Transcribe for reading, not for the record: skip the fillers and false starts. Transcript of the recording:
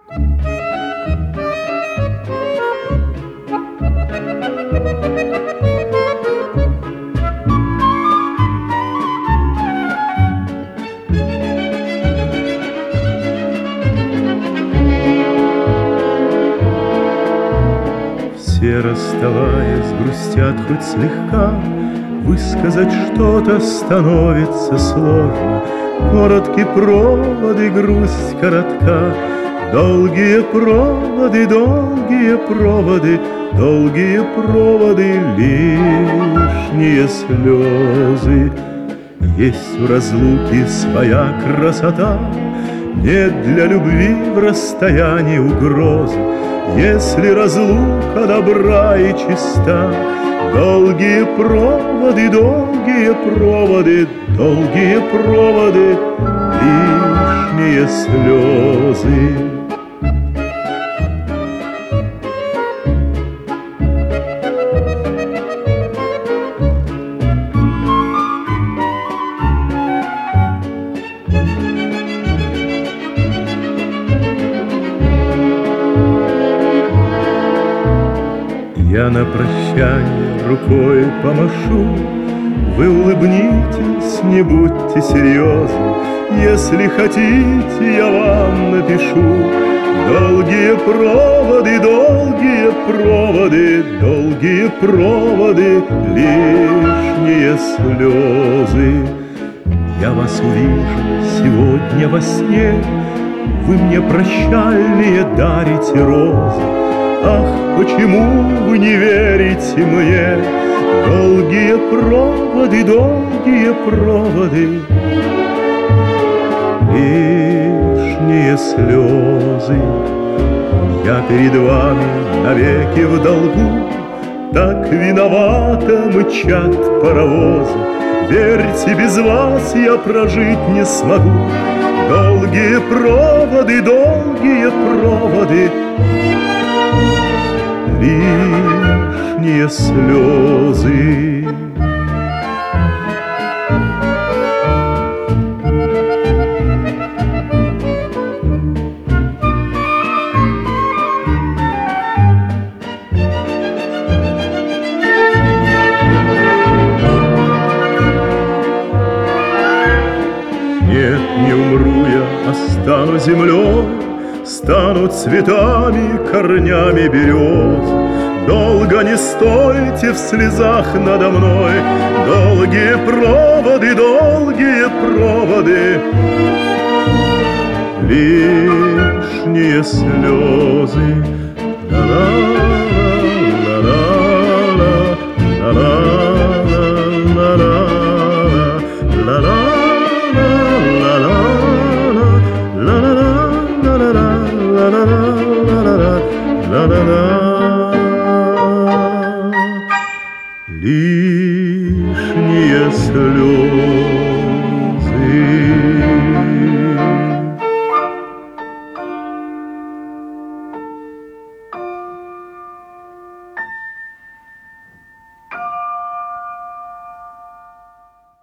Все, расставаясь, грустят хоть слегка, высказать что-то становится сложно. Короткие проводы, грусть коротка, долгие проводы, долгие проводы, долгие проводы, лишние слезы. Есть у разлуки своя красота, нет для любви в расстоянии угрозы. Если разлука добра и чиста, долгие проводы, долгие проводы, долгие проводы, лишние слезы. Я на прощание рукой помашу, вы улыбнитесь, не будьте серьезны. Если хотите, я вам напишу. Долгие проводы, долгие проводы, долгие проводы, лишние слезы. Я вас увижу сегодня во сне, вы мне прощальные дарите розы. Ах, почему вы не верите мне? Долгие проводы, долгие проводы, лишние слезы. Я перед вами навеки в долгу, так виновато мчат паровозы. Верьте, без вас я прожить не смогу. Долгие проводы, долгие проводы, лишние слезы. Нет, не умру я, а стану землей, стану цветами, корнями берез. Долго не стойте в слезах надо мной, долгие проводы, долгие проводы, лишние слезы.